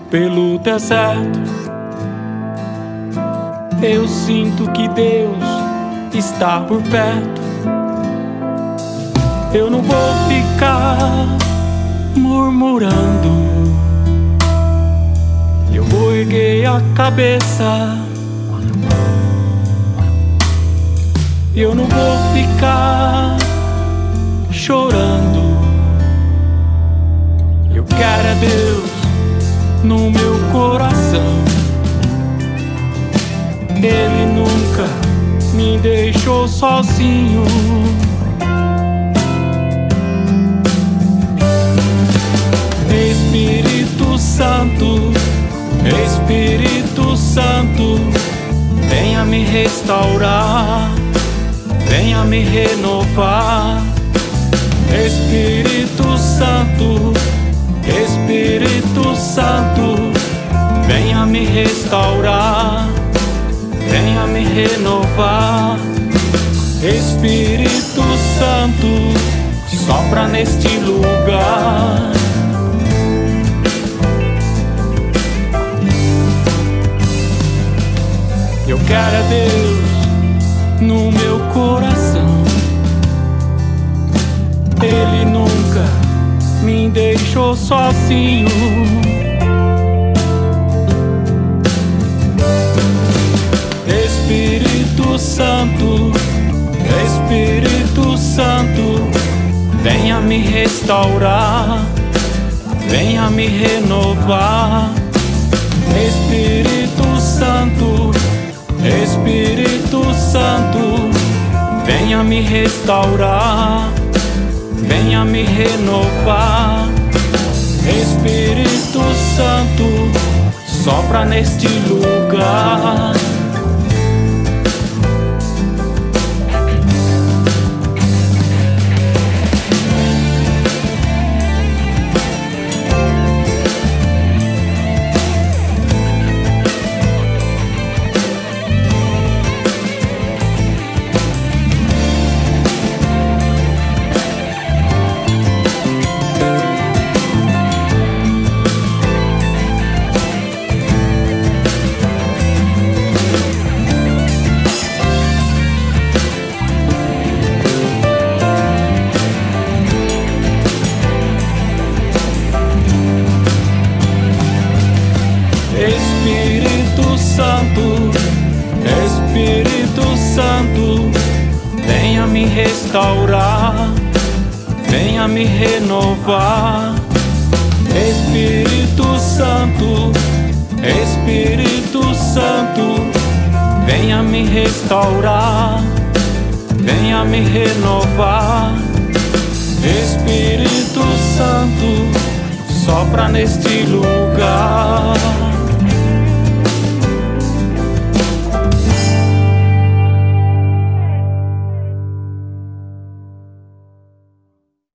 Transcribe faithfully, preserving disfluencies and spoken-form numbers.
pelo deserto. Eu sinto que Deus está por perto. Eu não vou ficar murmurando, eu vou erguer a cabeça. Eu não vou ficar chorando. Eu quero é Deus no meu coração. Ele nunca me deixou sozinho. Espírito Santo, Espírito Santo, venha me restaurar, venha me renovar. Espírito Santo, Espírito Santo, venha me restaurar, venha me renovar. Espírito Santo, sopra neste lugar. Eu quero é Deus no meu coração. Ele nunca me deixou sozinho. Espírito Santo, Espírito Santo, venha me restaurar, venha me renovar. Espírito Santo, Espírito Santo, venha me restaurar, venha me renovar. Espírito Santo, sopra neste lugar. Espírito Santo, Espírito Santo, venha me restaurar, venha me renovar. Espírito Santo, Espírito Santo, venha me restaurar, venha me renovar. Espírito Santo, sopra neste lugar.